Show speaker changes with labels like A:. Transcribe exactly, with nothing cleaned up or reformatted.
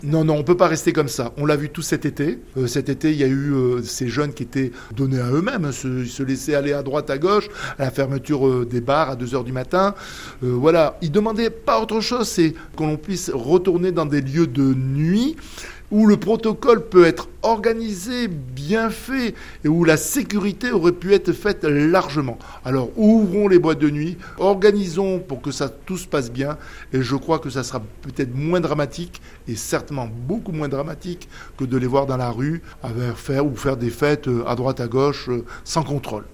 A: Non, non, on peut pas rester comme ça. On l'a vu tout cet été. Euh, cet été, il y a eu euh, ces jeunes qui étaient donnés à eux-mêmes, hein, se, se laissaient aller à droite, à gauche, à la fermeture euh, des bars à deux heures du matin. Euh, voilà, ils demandaient pas autre chose, c'est que l'on puisse retourner dans des lieux de nuit où le protocole peut être organisé, bien fait, et où la sécurité aurait pu être faite largement. Alors, ouvrons les boîtes de nuit, organisons pour que ça tout se passe bien, et je crois que ça sera peut-être moins dramatique, et certainement beaucoup moins dramatique que de les voir dans la rue, à faire ou faire des fêtes à droite à gauche, sans contrôle.